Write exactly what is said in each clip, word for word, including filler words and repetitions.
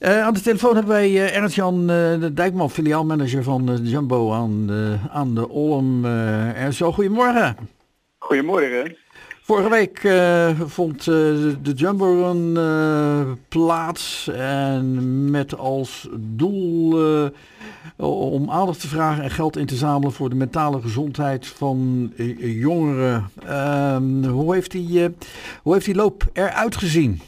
Uh, aan de telefoon hebben wij uh, Ernst-Jan uh, de Dijkman, filiaalmanager van uh, Jumbo aan de, aan de Olm. Uh, Ernst-Jan, goedemorgen. Goedemorgen. Vorige week uh, vond uh, de Jumbo Run uh, plaats en met als doel uh, om aandacht te vragen en geld in te zamelen voor de mentale gezondheid van uh, jongeren. Uh, hoe, heeft die, uh, hoe heeft die loop eruit gezien?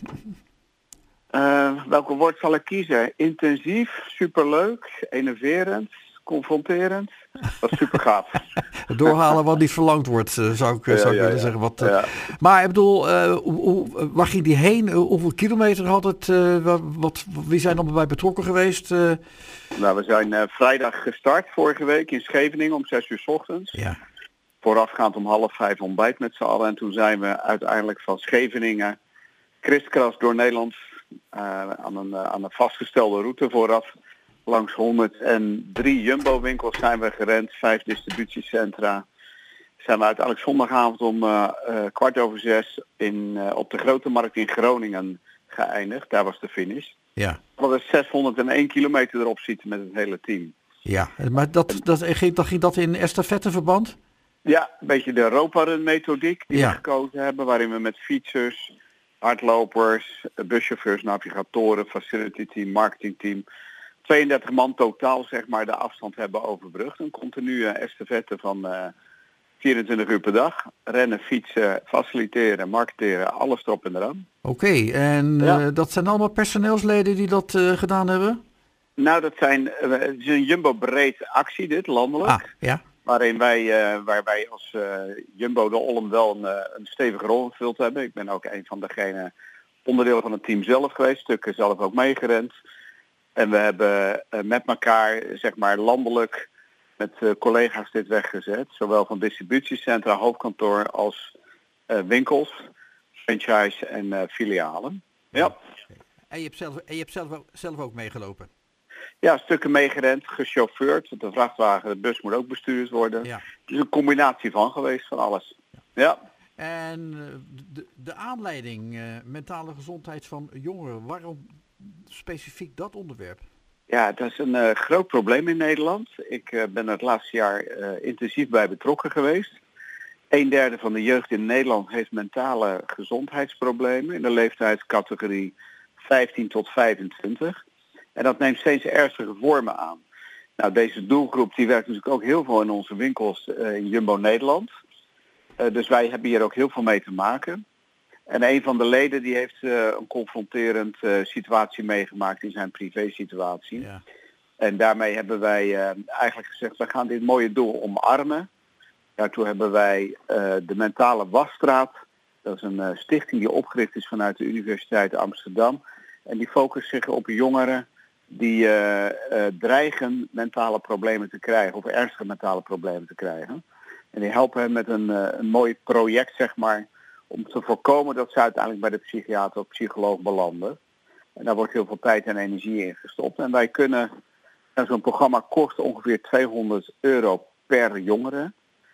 Uh, welke woord zal ik kiezen? Intensief, superleuk, enerverend, confronterend. Dat is super gaaf. Doorhalen wat niet verlangd wordt, uh, zou ik, uh, zou ik ja, willen ja, zeggen. Wat, uh, ja. Maar ik bedoel, uh, hoe, hoe, waar ging die heen? Uh, hoeveel kilometer had het? Uh, wat, wat, wie zijn er bij betrokken geweest? Uh... Nou, we zijn uh, vrijdag gestart vorige week in Scheveningen om zes uur 's ochtends. Ja. Voorafgaand om half vijf ontbijt met z'n allen. En toen zijn we uiteindelijk van Scheveningen kriskras door Nederland uh, aan, een, uh, aan een vastgestelde route vooraf. Langs honderddrie Jumbo-winkels zijn we gerend, vijf distributiecentra. Zijn we uiteindelijk zondagavond om uh, uh, kwart over zes in, uh, op de Grote Markt in Groningen geëindigd. Daar was de finish. Ja. We hadden zeshonderdéén kilometer erop zitten met het hele team. Ja, maar dat, dat, ging, dat ging dat in estafetteverband? Ja, een beetje de Europa-run methodiek die ja. we gekozen hebben. Waarin we met fietsers, hardlopers, buschauffeurs, navigatoren, facility team, marketingteam... tweeëndertig man totaal zeg maar de afstand hebben overbrugd. Een continue estafette van uh, vierentwintig uur per dag. Rennen, fietsen, faciliteren, marketeren, alles erop en eraan. Oké, okay, en ja. uh, dat zijn allemaal personeelsleden die dat uh, gedaan hebben? Nou, dat zijn uh, het is een Jumbo-breed actie dit, landelijk. Ah, ja. Waarin wij, uh, waar wij als uh, Jumbo de Olm wel een, uh, een stevige rol gevuld hebben. Ik ben ook een van degenen onderdeel van het team zelf geweest. Stukken zelf ook meegerend. En we hebben uh, met elkaar, zeg maar landelijk, met uh, collega's dit weggezet. Zowel van distributiecentra, hoofdkantoor als uh, winkels, franchise en uh, filialen. Ja. En je hebt zelf, en je hebt zelf, ook, zelf ook meegelopen? Ja, stukken meegerend, gechauffeurd. Want de vrachtwagen, de bus moet ook bestuurd worden. Ja. Het is een combinatie van geweest, van alles. Ja. ja. En de, de aanleiding, uh, mentale gezondheid van jongeren, waarom specifiek dat onderwerp? Ja, dat is een uh, groot probleem in Nederland. Ik uh, ben er het laatste jaar uh, intensief bij betrokken geweest. Een derde van de jeugd in Nederland heeft mentale gezondheidsproblemen in de leeftijdscategorie vijftien tot vijfentwintig. En dat neemt steeds ernstige vormen aan. Nou, deze doelgroep die werkt natuurlijk ook heel veel in onze winkels uh, in Jumbo Nederland. Uh, dus wij hebben hier ook heel veel mee te maken. En een van de leden die heeft uh, een confronterend uh, situatie meegemaakt in zijn privésituatie. Ja. En daarmee hebben wij uh, eigenlijk gezegd, we gaan dit mooie doel omarmen. Daartoe hebben wij uh, de Mentale Wasstraat. Dat is een uh, stichting die opgericht is vanuit de Universiteit Amsterdam. En die focust zich op jongeren die uh, uh, dreigen mentale problemen te krijgen. Of ernstige mentale problemen te krijgen. En die helpen hen met een, uh, een mooi project, zeg maar, om te voorkomen dat ze uiteindelijk bij de psychiater of psycholoog belanden. En daar wordt heel veel tijd en energie in gestopt. En wij kunnen, nou, zo'n programma kost ongeveer tweehonderd euro per jongere.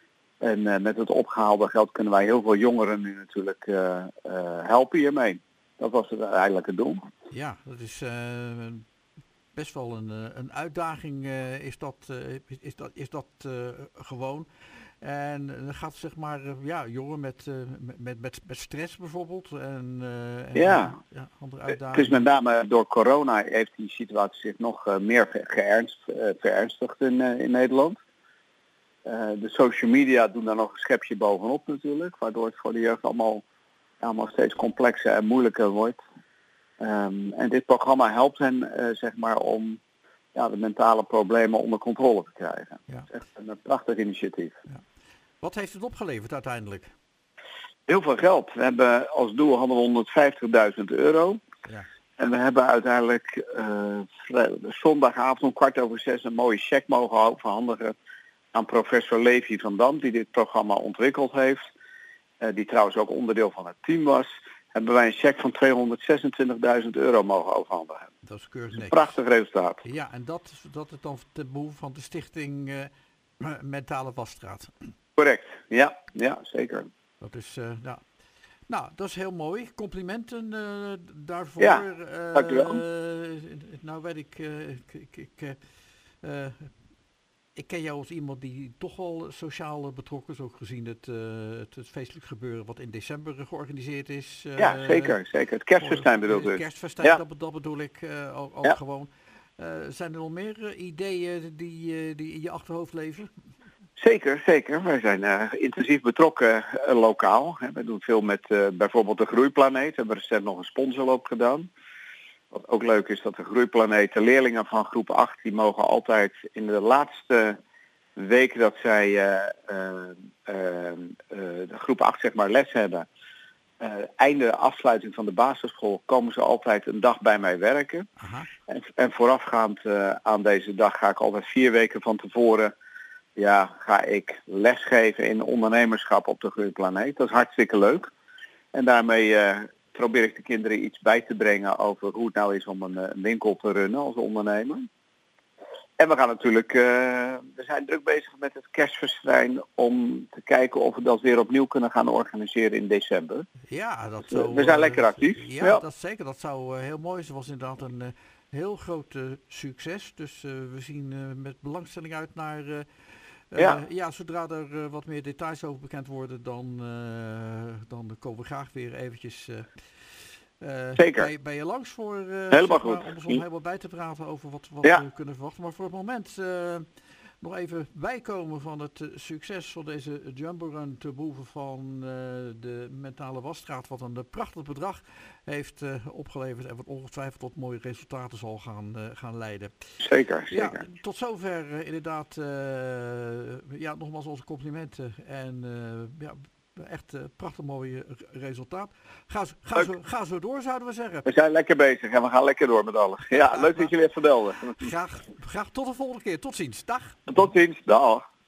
En uh, met het opgehaalde geld kunnen wij heel veel jongeren nu natuurlijk uh, uh, helpen hiermee. Dat was het uiteindelijk het doel. Ja, dat is uh, best wel een, een uitdaging uh, is dat, uh, is dat, is dat uh, gewoon. En dan gaat zeg maar, ja, jongeren met, uh, met, met, met stress bijvoorbeeld. En, uh, en ja, ja, andere uitdagingen. Het is met name door corona heeft die situatie zich nog uh, meer geernst, uh, verernstigd in, uh, in Nederland. Uh, de social media doen daar nog een schepje bovenop natuurlijk. Waardoor het voor de jeugd allemaal, allemaal steeds complexer en moeilijker wordt. Um, en dit programma helpt hen uh, zeg maar om ja, de mentale problemen onder controle te krijgen. Ja. Dat is echt een, een prachtig initiatief. Ja. Wat heeft het opgeleverd uiteindelijk? Heel veel geld. We hebben als doel hadden we honderdvijftigduizend euro. Ja. En we hebben uiteindelijk uh, zondagavond om kwart over zes een mooie cheque mogen overhandigen aan professor Levi van Dam, die dit programma ontwikkeld heeft. Uh, die trouwens ook onderdeel van het team was. Hebben wij een cheque van tweehonderdzesentwintigduizend euro mogen overhandigen. Dat is keurig netjes. Een prachtig resultaat. Ja, en dat, dat is dan ten behoeve van de stichting uh, Mentale Wasstraat. Correct, ja, ja zeker. Dat is, uh, nou, nou, dat is heel mooi. Complimenten uh, daarvoor. Ja, dank u wel. Uh, nou weet ik, uh, ik, ik, ik, uh, uh, ik ken jou als iemand die toch wel sociaal betrokken is, ook gezien het, uh, het, het feestelijk gebeuren wat in december georganiseerd is. Uh, ja, zeker, zeker. Het kerstfestijn bedoel ik. Het kerstfestijn, ja. dat, dat bedoel ik uh, ook, ook ja. gewoon. Uh, zijn er nog meer uh, ideeën die, uh, die in je achterhoofd leven? Zeker, zeker. Wij zijn uh, intensief betrokken uh, lokaal. Hè. We doen veel met uh, bijvoorbeeld de Groeiplaneet. We hebben recent nog een sponsorloop gedaan. Wat ook leuk is, dat de Groeiplaneet, de leerlingen van groep acht, die mogen altijd in de laatste week dat zij uh, uh, uh, uh, de groep acht zeg maar les hebben, uh, einde afsluiting van de basisschool, komen ze altijd een dag bij mij werken. Aha. En, en voorafgaand uh, aan deze dag ga ik altijd vier weken van tevoren ja, ga ik lesgeven in ondernemerschap op de Groeiplaneet. Dat is hartstikke leuk. En daarmee uh, probeer ik de kinderen iets bij te brengen over hoe het nou is om een, een winkel te runnen als ondernemer. En we gaan natuurlijk, uh, we zijn druk bezig met het kerstfestijn om te kijken of we dat weer opnieuw kunnen gaan organiseren in december. Ja, dat dus, uh, zou, we zijn lekker actief. Ja, ja. Dat zeker. Dat zou uh, heel mooi zijn. Het was inderdaad een uh, heel groot uh, succes. Dus uh, we zien uh, met belangstelling uit naar... Uh, Uh, ja. ja, zodra er uh, wat meer details over bekend worden, dan, uh, dan komen we graag weer eventjes uh, uh, Zeker. Bij, bij je langs voor uh, helemaal zeg maar, goed. om ons om helemaal bij te praten over wat, wat ja. we kunnen verwachten. Maar voor het moment uh, nog even bijkomen van het uh, succes van deze Jumbo Run te behoeve van uh, de Mentale Wasstraat, wat een uh, prachtig bedrag heeft uh, opgeleverd en wat ongetwijfeld tot mooie resultaten zal gaan, uh, gaan leiden. Zeker, zeker. Ja, tot zover uh, inderdaad, uh, ja, nogmaals onze complimenten en uh, ja, echt uh, prachtig mooi resultaat. Ga, ga, zo, ga zo door, zouden we zeggen. We zijn lekker bezig en we gaan lekker door met alles. Ja, ja leuk dat jullie even belden. Graag, graag tot de volgende keer. Tot ziens. Dag. Tot ziens. Dag.